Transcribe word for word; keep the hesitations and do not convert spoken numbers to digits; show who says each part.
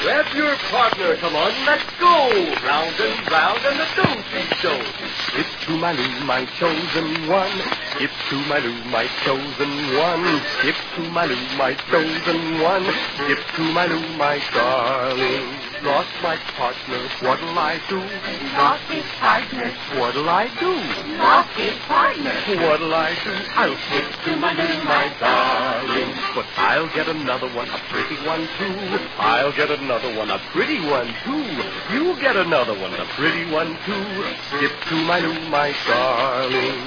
Speaker 1: Grab your partner, come on, let's go. Round and round and the don't show.
Speaker 2: Skip to my loo, my chosen one. Skip to my loo, my chosen one. Skip to my loo, my chosen one. Skip to my loo, my darling. Lost my partner, what'll I do?
Speaker 3: Lost his partner.
Speaker 2: What'll I do?
Speaker 3: Lost his partner.
Speaker 2: What'll I do? I'll skip to my loo, my darling. But I'll get another one, a pretty one too. I'll get another one, a pretty one too. You get another one, a pretty one too. Skip to my loo, my darling.